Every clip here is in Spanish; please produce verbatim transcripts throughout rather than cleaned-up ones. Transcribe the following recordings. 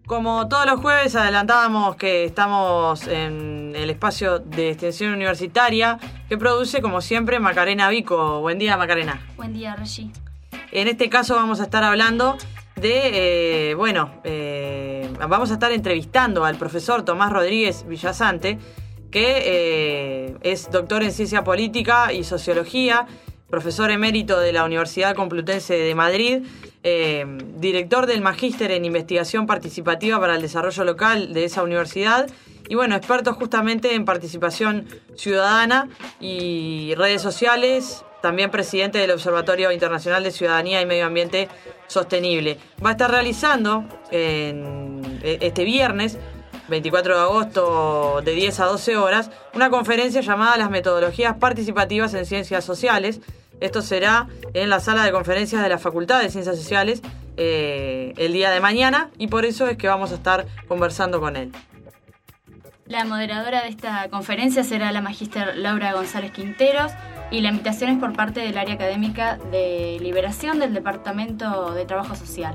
Como todos los jueves adelantábamos que estamos en el espacio de extensión universitaria que produce, como siempre, Macarena Vico. Buen día, Macarena. Buen día, Regi. En este caso vamos a estar hablando de, eh, bueno, eh, vamos a estar entrevistando al profesor Tomás Rodríguez Villasante, que eh, es doctor en Ciencia Política y Sociología, profesor emérito de la Universidad Complutense de Madrid, eh, director del Magíster en Investigación Participativa para el Desarrollo Local de esa universidad y, bueno, experto justamente en participación ciudadana y redes sociales, también presidente del Observatorio Internacional de Ciudadanía y Medio Ambiente Sostenible. Va a estar realizando en, este viernes, veinticuatro de agosto, de diez a doce horas, una conferencia llamada Las metodologías participativas en ciencias sociales. Esto será en la sala de conferencias de la Facultad de Ciencias Sociales eh, el día de mañana, y por eso es que vamos a estar conversando con él. La moderadora de esta conferencia será la magíster Laura González Quinteros, y la invitación es por parte del área académica de Liberación del Departamento de Trabajo Social.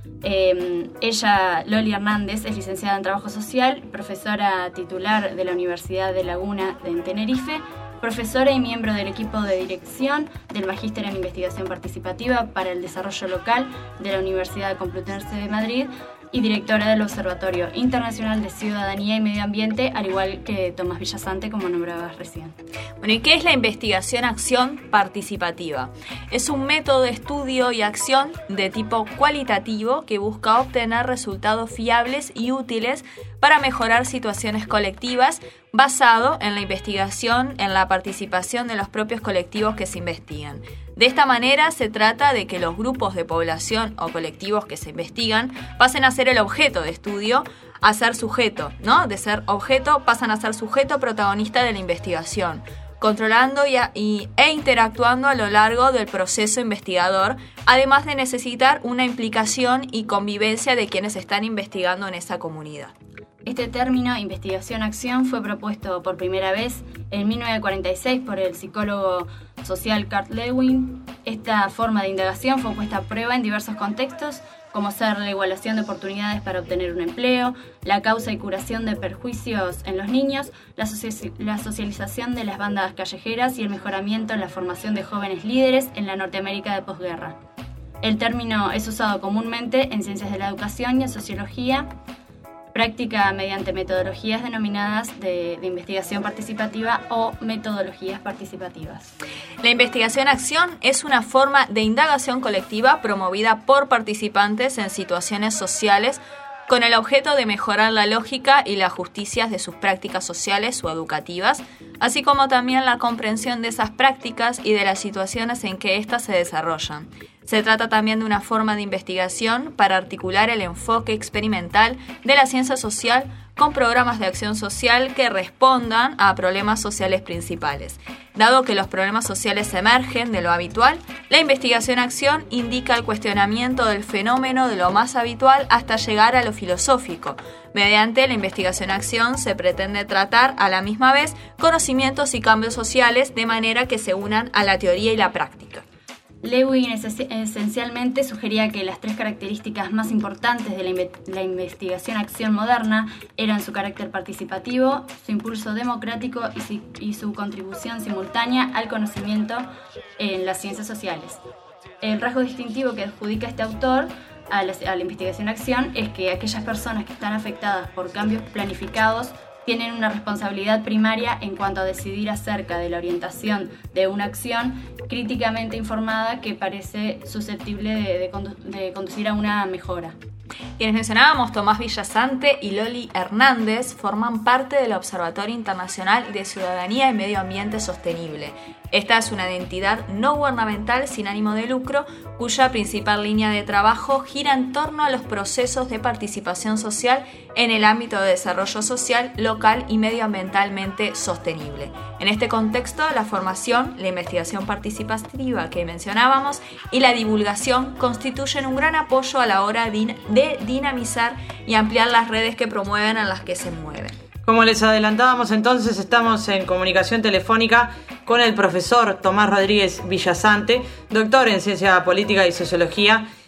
Eh, ella, Loli Hernández, es licenciada en Trabajo Social, profesora titular de la Universidad de Laguna en Tenerife, profesora y miembro del equipo de dirección del Magíster en Investigación Participativa para el Desarrollo Local de la Universidad Complutense de Madrid y directora del Observatorio Internacional de Ciudadanía y Medio Ambiente, al igual que Tomás Villasante, como nombrabas recién. Bueno, ¿y qué es la investigación-acción participativa? Es un método de estudio y acción de tipo cualitativo que busca obtener resultados fiables y útiles para mejorar situaciones colectivas, basado en la investigación, en la participación de los propios colectivos que se investigan. De esta manera se trata de que los grupos de población o colectivos que se investigan pasen a ser el objeto de estudio, a ser sujeto, ¿no? De ser objeto pasan a ser sujeto protagonista de la investigación, controlando y, a, y, e interactuando a lo largo del proceso investigador, además de necesitar una implicación y convivencia de quienes están investigando en esa comunidad. Este término, investigación-acción, fue propuesto por primera vez en mil novecientos cuarenta y seis por el psicólogo social Carl Lewin. Esta forma de indagación fue puesta a prueba en diversos contextos, como ser la igualación de oportunidades para obtener un empleo, la causa y curación de perjuicios en los niños, la, soci- la socialización de las bandas callejeras y el mejoramiento en la formación de jóvenes líderes en la Norteamérica de posguerra. El término es usado comúnmente en ciencias de la educación y en sociología, práctica mediante metodologías denominadas de, de investigación participativa o metodologías participativas. La investigación-acción es una forma de indagación colectiva promovida por participantes en situaciones sociales con el objeto de mejorar la lógica y las justicias de sus prácticas sociales o educativas, así como también la comprensión de esas prácticas y de las situaciones en que éstas se desarrollan. Se trata también de una forma de investigación para articular el enfoque experimental de la ciencia social con programas de acción social que respondan a problemas sociales principales. Dado que los problemas sociales emergen de lo habitual, la investigación-acción indica el cuestionamiento del fenómeno de lo más habitual hasta llegar a lo filosófico. Mediante la investigación-acción se pretende tratar a la misma vez conocimientos y cambios sociales de manera que se unan a la teoría y la práctica. Lewin esencialmente sugería que las tres características más importantes de la, inve- la investigación-acción moderna eran su carácter participativo, su impulso democrático y, si- y su contribución simultánea al conocimiento en las ciencias sociales. El rasgo distintivo que adjudica este autor a la, a la investigación-acción es que aquellas personas que están afectadas por cambios planificados tienen una responsabilidad primaria en cuanto a decidir acerca de la orientación de una acción críticamente informada que parece susceptible de, de, condu- de conducir a una mejora. Quienes mencionábamos, Tomás Villasante y Loli Hernández, forman parte del Observatorio Internacional de Ciudadanía y Medio Ambiente Sostenible. Esta es una entidad no gubernamental sin ánimo de lucro, cuya principal línea de trabajo gira en torno a los procesos de participación social en el ámbito de desarrollo social, local y medioambientalmente sostenible. En este contexto, la formación, la investigación participativa que mencionábamos y la divulgación constituyen un gran apoyo a la hora de dinamizar y ampliar las redes que promueven a las que se mueven. Como les adelantábamos, entonces estamos en comunicación telefónica con el profesor Tomás Rodríguez Villasante, doctor en Ciencia Política y Sociología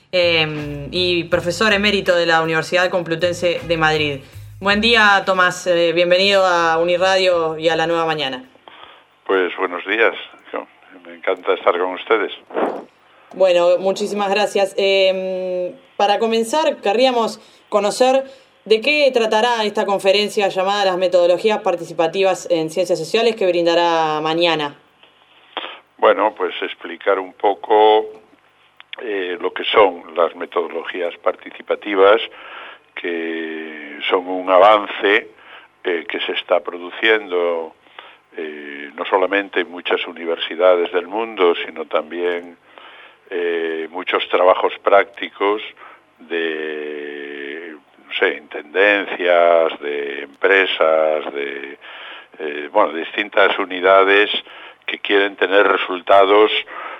eh, y profesor emérito de la Universidad Complutense de Madrid. Buen día, Tomás. Eh, bienvenido a Uniradio y a La Nueva Mañana. Pues buenos días. Me encanta estar con ustedes. Bueno, muchísimas gracias. Eh, para comenzar, querríamos conocer de qué tratará esta conferencia llamada Las metodologías participativas en ciencias sociales que brindará mañana. Bueno, pues explicar un poco eh, lo que son las metodologías participativas, que son un avance eh, que se está produciendo eh, no solamente en muchas universidades del mundo, sino también eh, muchos trabajos prácticos de, no sé, intendencias, de empresas, de eh, bueno, distintas unidades que quieren tener resultados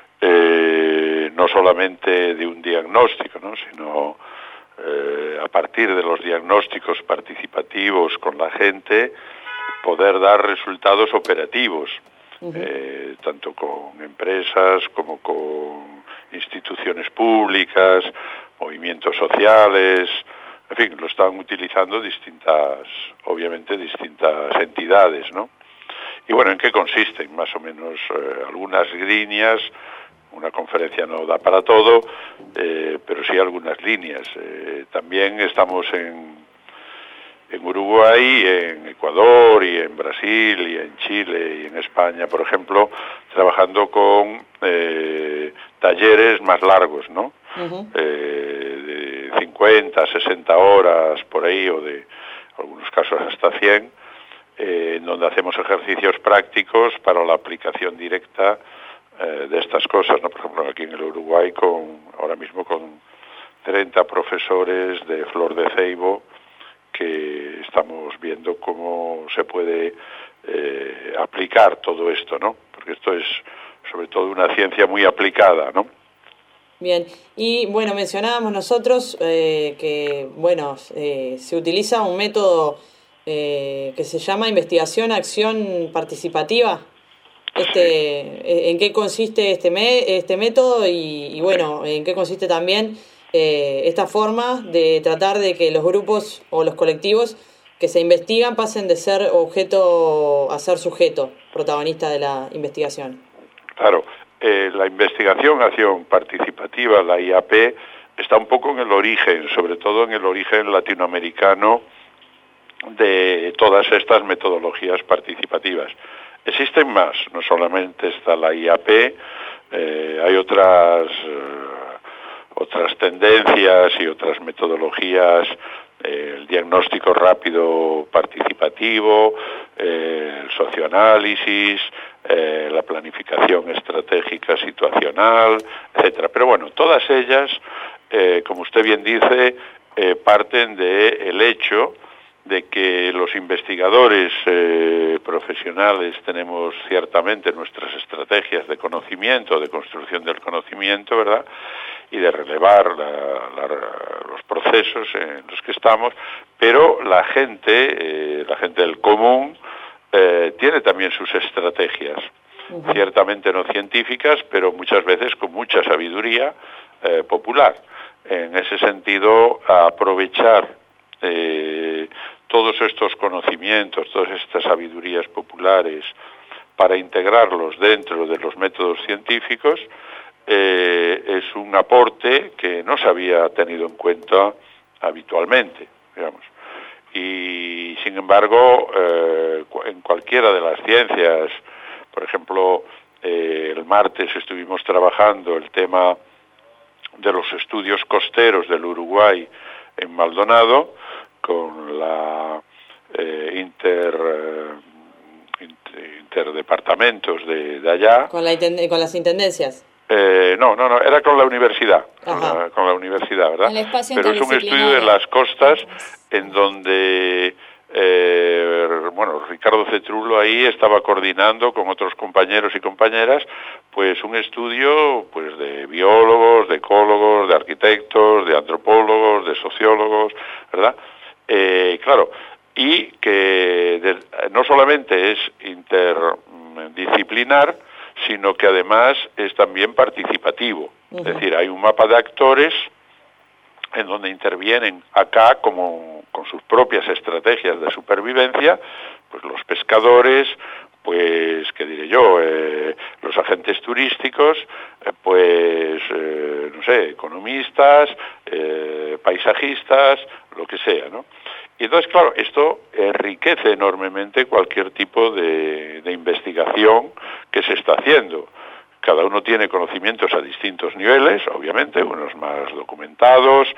eh, no solamente de un diagnóstico, ¿no?, sino eh, a partir de los diagnósticos participativos con la gente, poder dar resultados operativos, uh-huh. eh, tanto con empresas como con instituciones públicas, movimientos sociales, en fin, lo están utilizando distintas, obviamente distintas entidades, ¿no? Y bueno, ¿en qué consisten? Más o menos eh, algunas líneas. Una conferencia no da para todo, eh, pero sí algunas líneas. Eh, también estamos en, en Uruguay, en Ecuador y en Brasil y en Chile y en España, por ejemplo, trabajando con eh, talleres más largos, ¿no? Uh-huh. Eh, de cincuenta, sesenta horas por ahí, o de algunos casos hasta cien, eh, en donde hacemos ejercicios prácticos para la aplicación directa eh, de estas cosas, ¿no? Por ejemplo, aquí en el Uruguay, con ahora mismo con treinta profesores de Flor de Ceibo, que estamos viendo cómo se puede eh, aplicar todo esto, ¿no? Porque esto es sobre todo una ciencia muy aplicada, ¿no? Bien, y bueno, mencionábamos nosotros eh, que, bueno, eh, se utiliza un método eh, que se llama investigación-acción participativa. Este, ¿en qué consiste este, me, este método y, y, bueno, en qué consiste también eh, esta forma de tratar de que los grupos o los colectivos que se investigan pasen de ser objeto a ser sujeto, protagonista de la investigación? Claro. Eh, la investigación, acción participativa, la I A P, está un poco en el origen, sobre todo en el origen latinoamericano de todas estas metodologías participativas. Existen más, no solamente está la I A P, eh, hay otras, eh, otras tendencias y otras metodologías, eh, el diagnóstico rápido participativo, eh, el socioanálisis, Eh, la planificación estratégica situacional, etcétera. Pero bueno, todas ellas, eh, como usted bien dice, eh, parten del hecho de que los investigadores eh, profesionales tenemos ciertamente nuestras estrategias de conocimiento, de construcción del conocimiento, ¿verdad?, y de relevar la, la, los procesos en los que estamos, pero la gente, eh, la gente del común, Eh, tiene también sus estrategias, uh-huh. ciertamente no científicas, pero muchas veces con mucha sabiduría eh, popular. En ese sentido, aprovechar eh, todos estos conocimientos, todas estas sabidurías populares, para integrarlos dentro de los métodos científicos, eh, es un aporte que no se había tenido en cuenta habitualmente, digamos. Y, sin embargo, eh, en cualquiera de las ciencias, por ejemplo, eh, el martes estuvimos trabajando el tema de los estudios costeros del Uruguay en Maldonado, con la eh, inter, eh, inter, interdepartamentos de, de allá. ¿Con, la, con las intendencias? Eh, no, no, no, era con la universidad, con la, con la universidad, ¿verdad? El espacio Pero es un estudio de las costas en donde, eh, bueno, Ricardo Cetrulo ahí estaba coordinando con otros compañeros y compañeras, pues un estudio, pues de biólogos, de ecólogos, de arquitectos, de antropólogos, de sociólogos, ¿verdad? Eh, claro, y que de, no solamente es interdisciplinar, sino que además es también participativo. Uh-huh. Es decir, hay un mapa de actores en donde intervienen acá como con sus propias estrategias de supervivencia, pues los pescadores, pues, ¿qué diré yo?, eh, los agentes turísticos, eh, pues, eh, no sé, economistas, eh, paisajistas, lo que sea, ¿no? Y entonces, claro, esto enriquece enormemente cualquier tipo de, de investigación que se está haciendo. Cada uno tiene conocimientos a distintos niveles, obviamente, unos más documentados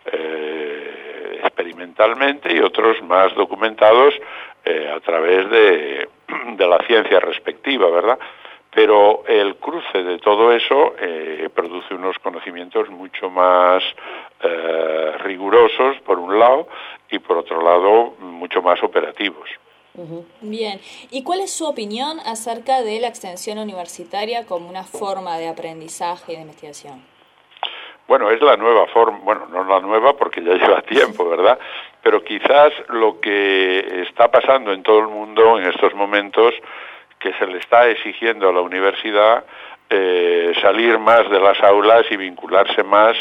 eh, experimentalmente y otros más documentados eh, a través de, de la ciencia respectiva, ¿verdad? Pero el cruce de todo eso eh, produce unos conocimientos mucho más eh, rigurosos, por un lado, y por otro lado, mucho más operativos. Bien, ¿y cuál es su opinión acerca de la extensión universitaria como una forma de aprendizaje y de investigación? Bueno, es la nueva forma, bueno, no la nueva porque ya lleva tiempo, ¿verdad? Pero quizás lo que está pasando en todo el mundo en estos momentos, que se le está exigiendo a la universidad eh, salir más de las aulas y vincularse más,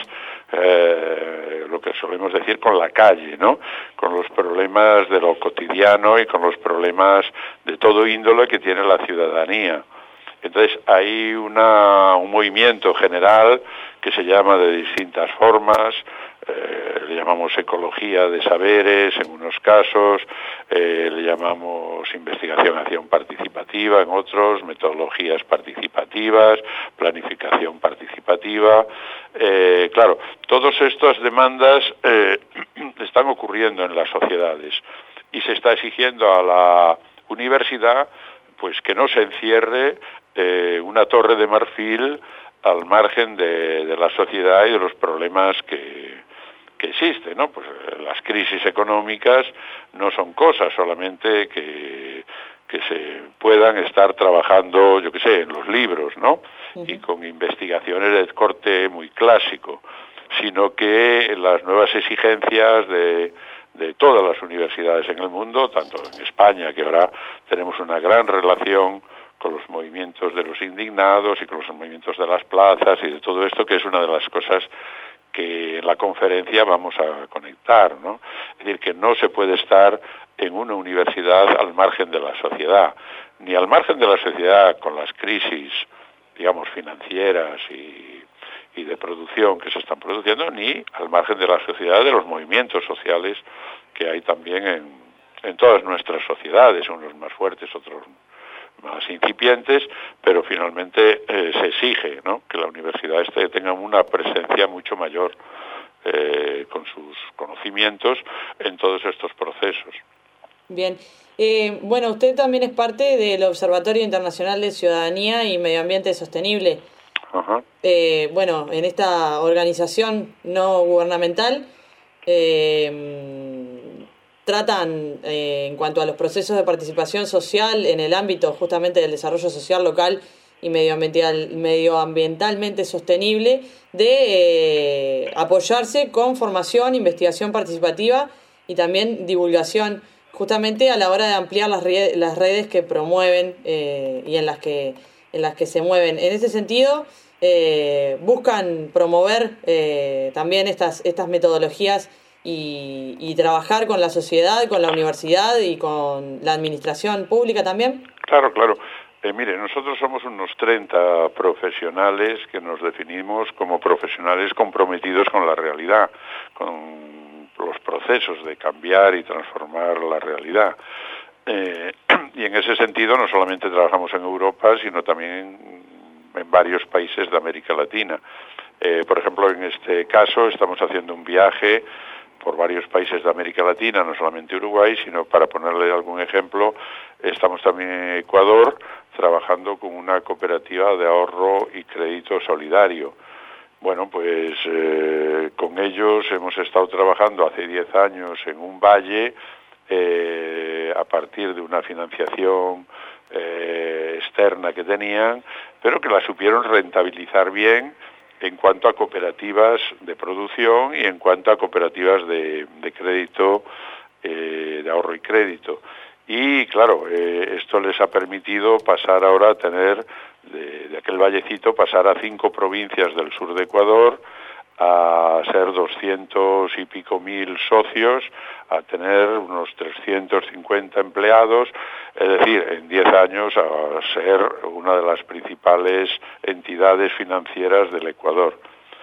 eh, lo que solemos decir, con la calle, ¿no? Con los problemas de lo cotidiano y con los problemas de todo índole que tiene la ciudadanía. Entonces hay una, un movimiento general que se llama de distintas formas, eh, le llamamos ecología de saberes en unos casos, eh, le llamamos investigación acción participativa en otros, metodologías participativas, planificación participativa. Eh, claro, todas estas demandas eh, están ocurriendo en las sociedades y se está exigiendo a la universidad pues que no se encierre eh, una torre de marfil al margen de, de la sociedad y de los problemas que, que existen, ¿no? Pues las crisis económicas no son cosas solamente que, que se puedan estar trabajando, yo qué sé, en los libros, ¿no? Uh-huh. Y con investigaciones de corte muy clásico, sino que las nuevas exigencias de de todas las universidades en el mundo, tanto en España, que ahora tenemos una gran relación con los movimientos de los indignados y con los movimientos de las plazas y de todo esto, que es una de las cosas que en la conferencia vamos a conectar, ¿no? Es decir, que no se puede estar en una universidad al margen de la sociedad, ni al margen de la sociedad con las crisis, digamos, financieras y y de producción que se están produciendo, ni al margen de la sociedad, de los movimientos sociales que hay también en, en todas nuestras sociedades, unos más fuertes, otros más incipientes, pero finalmente eh, se exige, ¿no?, que la universidad este tenga una presencia mucho mayor eh, con sus conocimientos en todos estos procesos. Bien. Eh, bueno, usted también es parte del Observatorio Internacional de Ciudadanía y Medio Ambiente Sostenible. Ajá. Eh, bueno, en esta organización no gubernamental eh, tratan eh, en cuanto a los procesos de participación social en el ámbito justamente del desarrollo social local y medioambiental, medioambientalmente sostenible, de eh, apoyarse con formación, investigación participativa y también divulgación, justamente a la hora de ampliar las, re- las redes que promueven eh, y en las que, en las que se mueven. En ese sentido, Eh, buscan promover eh, también estas, estas metodologías y, y trabajar con la sociedad, con la universidad y con la administración pública también. Claro, claro. Eh, mire, nosotros somos unos treinta profesionales que nos definimos como profesionales comprometidos con la realidad, con los procesos de cambiar y transformar la realidad. Eh, y en ese sentido no solamente trabajamos en Europa, sino también en en varios países de América Latina. Eh, por ejemplo, en este caso estamos haciendo un viaje por varios países de América Latina, no solamente Uruguay, sino, para ponerle algún ejemplo, estamos también en Ecuador trabajando con una cooperativa de ahorro y crédito solidario. Bueno, pues eh, con ellos hemos estado trabajando hace diez años en un valle eh, a partir de una financiación eh, externa que tenían, pero que la supieron rentabilizar bien en cuanto a cooperativas de producción y en cuanto a cooperativas de, de crédito, eh, de ahorro y crédito. Y claro, eh, esto les ha permitido pasar ahora a tener, de, de aquel vallecito, pasar a cinco provincias del sur de Ecuador, a ser doscientos y pico mil socios, a tener unos trescientos cincuenta empleados, es decir, en diez años a ser una de las principales entidades financieras del Ecuador.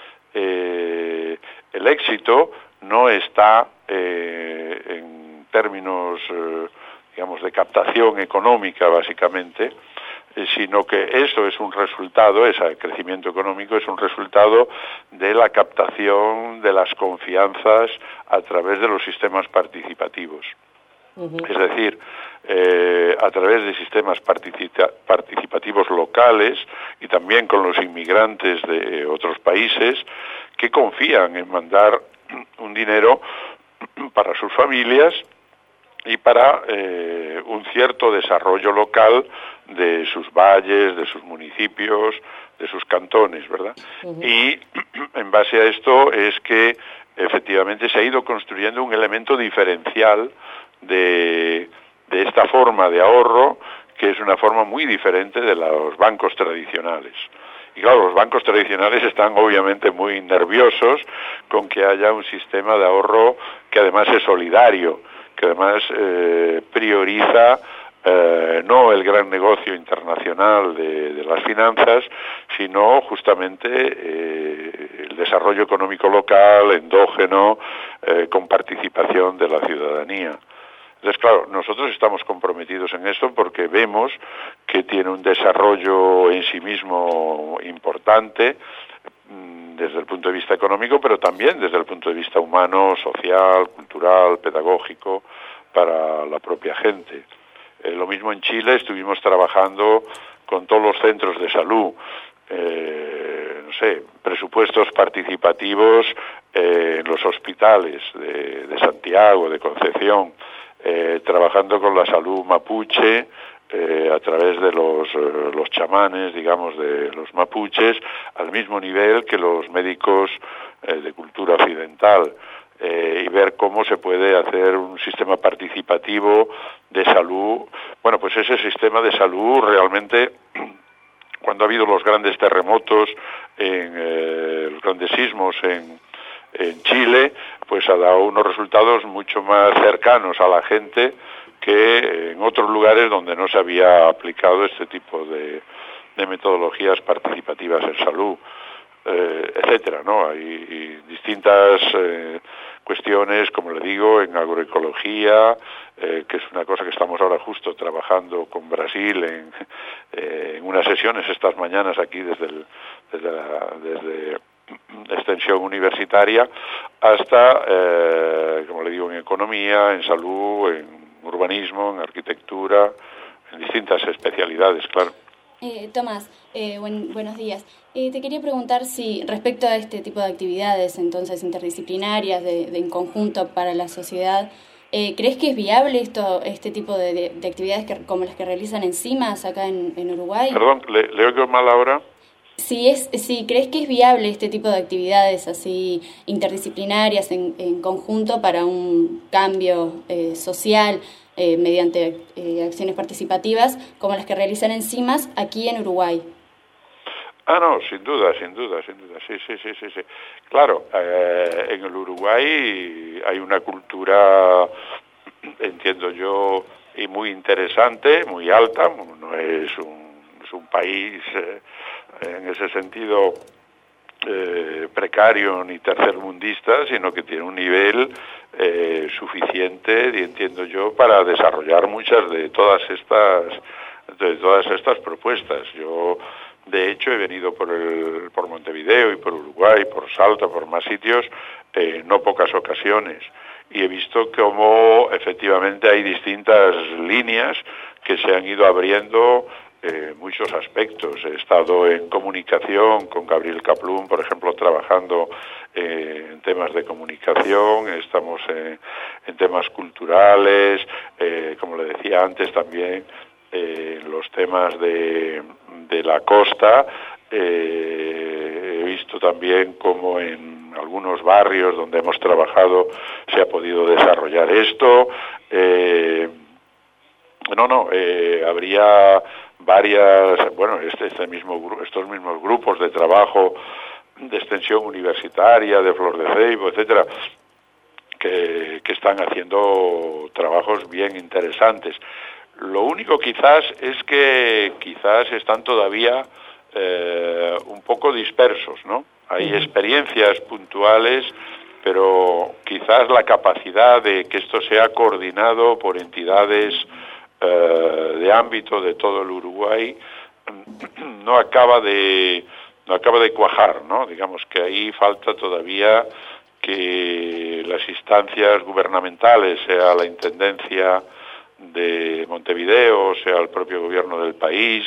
Eh, el éxito no está eh, en términos, eh, digamos, de captación económica, básicamente, sino que eso es un resultado, ese crecimiento económico es un resultado de la captación de las confianzas a través de los sistemas participativos. Uh-huh. Es decir, eh, a través de sistemas participa- participativos locales y también con los inmigrantes de otros países que confían en mandar un dinero para sus familias y para eh, un cierto desarrollo local de sus valles, de sus municipios, de sus cantones, ¿verdad? Uh-huh. Y en base a esto es que efectivamente se ha ido construyendo un elemento diferencial de, de esta forma de ahorro, que es una forma muy diferente de los bancos tradicionales. Y claro, los bancos tradicionales están obviamente muy nerviosos con que haya un sistema de ahorro que además es solidario, que además eh, prioriza eh, no el gran negocio internacional de, de las finanzas, sino justamente eh, el desarrollo económico local, endógeno, eh, con participación de la ciudadanía. Entonces, claro, nosotros estamos comprometidos en esto porque vemos que tiene un desarrollo en sí mismo importante, desde el punto de vista económico, pero también desde el punto de vista humano, social, cultural, pedagógico, para la propia gente. Eh, lo mismo en Chile, estuvimos trabajando con todos los centros de salud, eh, no sé, presupuestos participativos eh, en los hospitales de, de Santiago, de Concepción, eh, trabajando con la salud mapuche, Eh, a través de los, eh, los chamanes, digamos, de los mapuches, al mismo nivel que los médicos eh, de cultura occidental, eh, y ver cómo se puede hacer un sistema participativo de salud. Bueno, pues ese sistema de salud realmente, cuando ha habido los grandes terremotos, en eh, los grandes sismos en, en Chile, pues ha dado unos resultados mucho más cercanos a la gente que en otros lugares donde no se había aplicado este tipo de, de metodologías participativas en salud, eh, etcétera, ¿no? Hay distintas eh, cuestiones, como le digo, en agroecología, eh, que es una cosa que estamos ahora justo trabajando con Brasil en, eh, en unas sesiones estas mañanas aquí desde, el, desde, la, desde extensión universitaria, hasta, eh, como le digo, en economía, en salud, en urbanismo, en arquitectura, en distintas especialidades, claro. Eh, Tomás, eh, buen, buenos días. Eh, te quería preguntar si respecto a este tipo de actividades, entonces interdisciplinarias, de, de en conjunto para la sociedad, eh, ¿crees que es viable esto, este tipo de, de, de actividades que, como las que realizan en CIMAS acá en, en Uruguay? Perdón, ¿le, le oigo mal ahora? Si, es, si crees que es viable este tipo de actividades así interdisciplinarias en, en conjunto para un cambio eh, social eh, mediante eh, acciones participativas como las que realizan en CIMAS aquí en Uruguay. Ah, no, sin duda, sin duda, sin duda, sí, sí, sí, sí, sí. Claro, eh, en el Uruguay hay una cultura, entiendo yo, y muy interesante, muy alta, no es un, es un país eh, en ese sentido eh, precario ni tercermundista, sino que tiene un nivel eh, suficiente, y entiendo yo, para desarrollar muchas de todas estas de todas estas propuestas. Yo, de hecho, he venido por el por Montevideo y por Uruguay, por Salta, por más sitios, en no pocas ocasiones, y he visto cómo efectivamente hay distintas líneas que se han ido abriendo. Eh, muchos aspectos. He estado en comunicación con Gabriel Kaplún, por ejemplo, trabajando eh, en temas de comunicación. Estamos en, en temas culturales, eh, como le decía antes también, eh, en los temas de, de la costa. Eh, he visto también cómo en algunos barrios donde hemos trabajado se ha podido desarrollar esto. Eh, no, no, eh, habría varias, bueno, este, este mismo, estos mismos grupos de trabajo de extensión universitaria, de Flor de Ceibo, etcétera, que, que están haciendo trabajos bien interesantes. Lo único quizás es que quizás están todavía eh, un poco dispersos, ¿no? Hay experiencias puntuales, pero quizás la capacidad de que esto sea coordinado por entidades eh, de ámbito de todo el Uruguay no acaba de no acaba de cuajar, ¿no? Digamos que ahí falta todavía que las instancias gubernamentales, sea la Intendencia de Montevideo, sea el propio gobierno del país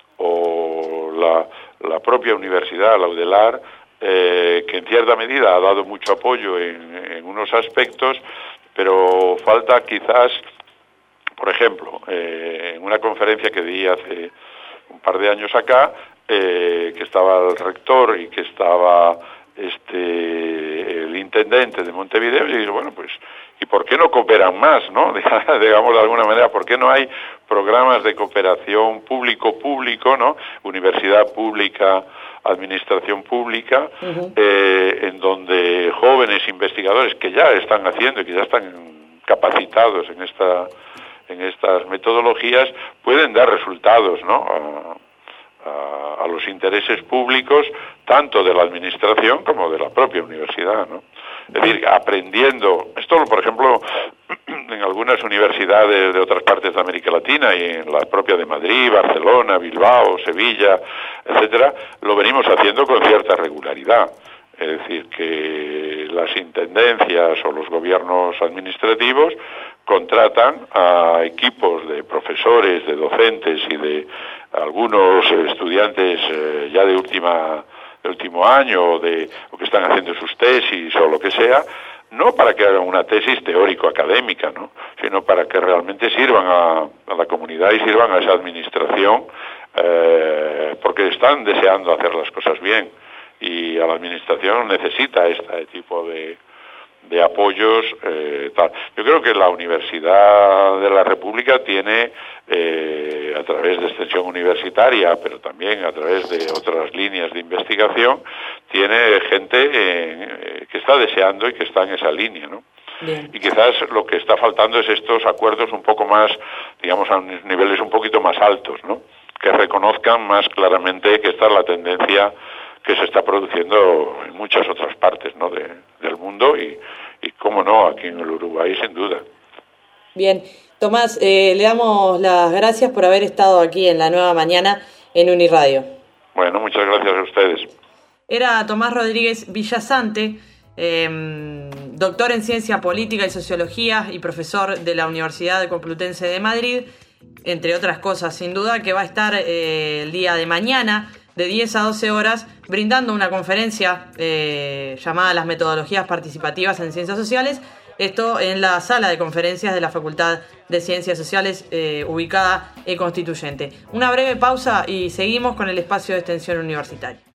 o la, la propia universidad, la UDELAR, eh, que en cierta medida ha dado mucho apoyo en, en unos aspectos, pero falta quizás, por ejemplo, eh, en una conferencia que di hace un par de años acá, eh, que estaba el rector y que estaba este el intendente de Montevideo, y digo, bueno, pues, ¿y por qué no cooperan más, no? Digamos de alguna manera, ¿por qué no hay programas de cooperación público-público, no? Universidad pública, administración pública, uh-huh. eh, en donde jóvenes investigadores que ya están haciendo y que ya están capacitados en esta en estas metodologías pueden dar resultados, ¿no? A, a, a los intereses públicos tanto de la administración como de la propia universidad, ¿no? Es decir, aprendiendo, esto por ejemplo en algunas universidades de otras partes de América Latina y en la propia de Madrid, Barcelona, Bilbao, Sevilla, etcétera, lo venimos haciendo con cierta regularidad. Es decir, que las intendencias o los gobiernos administrativos contratan a equipos de profesores, de docentes y de algunos estudiantes eh, ya de última de último año o, de, o que están haciendo sus tesis o lo que sea, no para que hagan una tesis teórico-académica, ¿no? Sino para que realmente sirvan a, a la comunidad y sirvan a esa administración, eh, porque están deseando hacer las cosas bien. Y a la administración necesita este tipo de, de apoyos. Eh, tal. Yo creo que la Universidad de la República tiene, eh, a través de extensión universitaria, pero también a través de otras líneas de investigación, tiene gente eh, que está deseando y que está en esa línea, ¿no? Bien. Y quizás lo que está faltando es estos acuerdos un poco más, digamos, a niveles un poquito más altos, ¿no? Que reconozcan más claramente que esta es la tendencia que se está produciendo en muchas otras partes, ¿no? de, del mundo y, y, cómo no, aquí en el Uruguay, sin duda. Bien. Tomás, eh, le damos las gracias por haber estado aquí en La Nueva Mañana en Uniradio. Bueno, muchas gracias a ustedes. Era Tomás Rodríguez Villasante, eh, doctor en Ciencia Política y Sociología y profesor de la Universidad Complutense de Madrid, entre otras cosas, sin duda, que va a estar eh, el día de mañana de diez a doce horas, brindando una conferencia eh, llamada Las metodologías participativas en ciencias sociales, esto en la sala de conferencias de la Facultad de Ciencias Sociales, eh, ubicada en Constituyente. Una breve pausa y seguimos con el espacio de extensión universitaria.